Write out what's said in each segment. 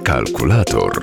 Kalkulator.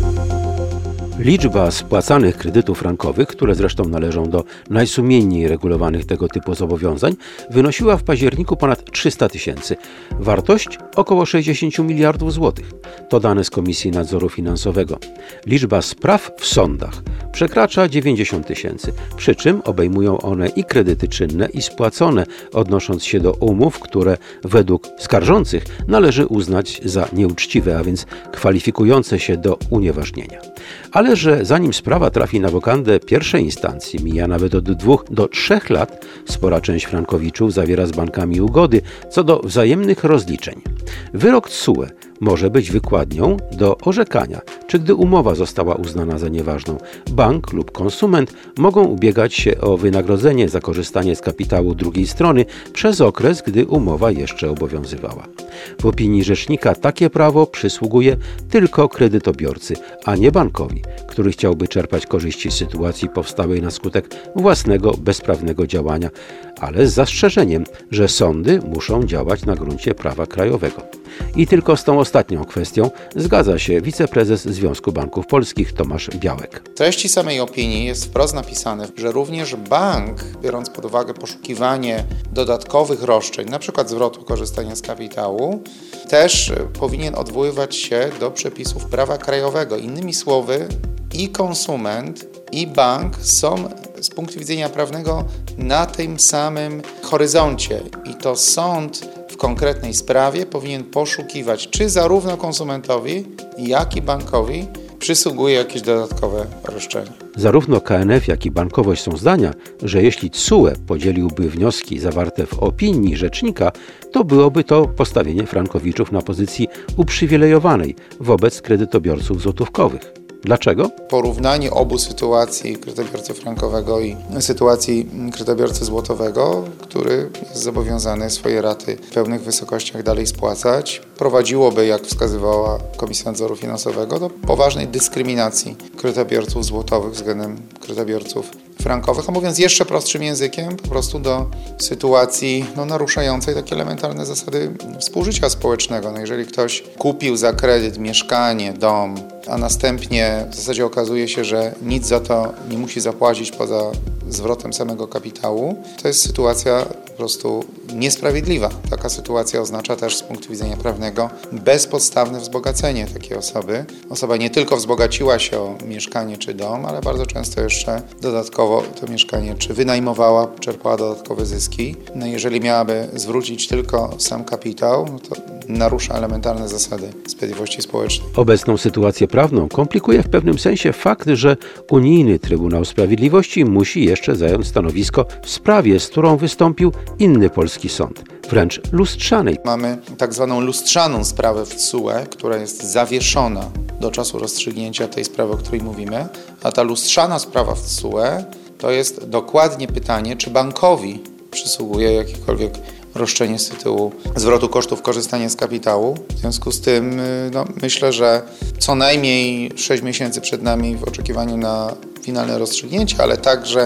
Liczba spłacanych kredytów frankowych, które zresztą należą do najsumienniej regulowanych tego typu zobowiązań, wynosiła w październiku ponad 300 tysięcy. Wartość około 60 miliardów złotych. To dane z Komisji Nadzoru Finansowego. Liczba spraw w sądach przekracza 90 tysięcy, przy czym obejmują one i kredyty czynne, i spłacone, odnosząc się do umów, które według skarżących należy uznać za nieuczciwe, a więc kwalifikujące się do unieważnienia. Ale że zanim sprawa trafi na wokandę pierwszej instancji, mija nawet od 2 do 3 lat, spora część frankowiczów zawiera z bankami ugody co do wzajemnych rozliczeń. Wyrok TSUE może być wykładnią do orzekania, czy gdy umowa została uznana za nieważną, bank lub konsument mogą ubiegać się o wynagrodzenie za korzystanie z kapitału drugiej strony przez okres, gdy umowa jeszcze obowiązywała. W opinii rzecznika takie prawo przysługuje tylko kredytobiorcy, a nie bankowi, który chciałby czerpać korzyści z sytuacji powstałej na skutek własnego bezprawnego działania, ale z zastrzeżeniem, że sądy muszą działać na gruncie prawa krajowego. I tylko z tą ostatnią kwestią zgadza się wiceprezes Związku Banków Polskich Tomasz Białek. W treści samej opinii jest wprost napisane, że również bank, biorąc pod uwagę poszukiwanie dodatkowych roszczeń, np. zwrotu korzystania z kapitału, też powinien odwoływać się do przepisów prawa krajowego. Innymi słowy, i konsument, i bank są z punktu widzenia prawnego na tym samym horyzoncie i to sąd w konkretnej sprawie powinien poszukiwać, czy zarówno konsumentowi, jak i bankowi przysługuje jakieś dodatkowe roszczenie. Zarówno KNF, jak i bankowość są zdania, że jeśli TSUE podzieliłby wnioski zawarte w opinii rzecznika, to byłoby to postawienie frankowiczów na pozycji uprzywilejowanej wobec kredytobiorców złotówkowych. Dlaczego? Porównanie obu sytuacji kredytobiorcy frankowego i sytuacji kredytobiorcy złotowego, który jest zobowiązany swoje raty w pełnych wysokościach dalej spłacać, prowadziłoby, jak wskazywała Komisja Nadzoru Finansowego, do poważnej dyskryminacji kredytobiorców złotowych względem kredytobiorców frankowych, a mówiąc jeszcze prostszym językiem, po prostu do sytuacji naruszającej takie elementarne zasady współżycia społecznego. Jeżeli ktoś kupił za kredyt mieszkanie, dom, a następnie w zasadzie okazuje się, że nic za to nie musi zapłacić poza zwrotem samego kapitału, to jest sytuacja po prostu niesprawiedliwa. Taka sytuacja oznacza też z punktu widzenia prawnego bezpodstawne wzbogacenie takiej osoby. Osoba nie tylko wzbogaciła się o mieszkanie czy dom, ale bardzo często jeszcze dodatkowo to mieszkanie czy wynajmowała, czerpała dodatkowe zyski. Jeżeli miałaby zwrócić tylko sam kapitał, to narusza elementarne zasady sprawiedliwości społecznej. Obecną sytuację prawną komplikuje w pewnym sensie fakt, że Unijny Trybunał Sprawiedliwości musi jeszcze zająć stanowisko w sprawie, z którą wystąpił inny polski sąd, wręcz lustrzanej. Mamy tak zwaną lustrzaną sprawę w TSUE, która jest zawieszona do czasu rozstrzygnięcia tej sprawy, o której mówimy, a ta lustrzana sprawa w TSUE to jest dokładnie pytanie, czy bankowi przysługuje jakiekolwiek roszczenie z tytułu zwrotu kosztów korzystania z kapitału. W związku z tym myślę, że co najmniej 6 miesięcy przed nami w oczekiwaniu na finalne rozstrzygnięcie, ale także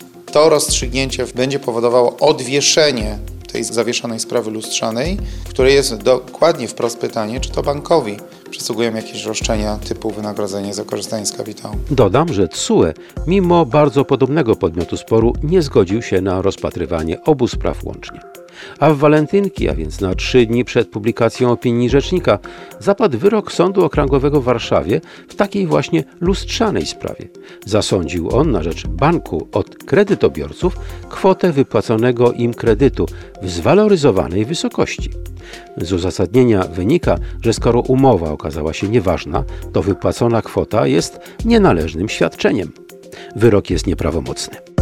to rozstrzygnięcie będzie powodowało odwieszenie tej zawieszonej sprawy lustrzanej, w której jest dokładnie wprost pytanie, czy to bankowi przysługują jakieś roszczenia typu wynagrodzenie za korzystanie z kapitału. Dodam, że TSUE, mimo bardzo podobnego podmiotu sporu, nie zgodził się na rozpatrywanie obu spraw łącznie. A w walentynki, a więc na 3 dni przed publikacją opinii rzecznika, zapadł wyrok Sądu Okręgowego w Warszawie w takiej właśnie lustrzanej sprawie. Zasądził on na rzecz banku od kredytobiorców kwotę wypłaconego im kredytu w zwaloryzowanej wysokości. Z uzasadnienia wynika, że skoro umowa okazała się nieważna, to wypłacona kwota jest nienależnym świadczeniem. Wyrok jest nieprawomocny.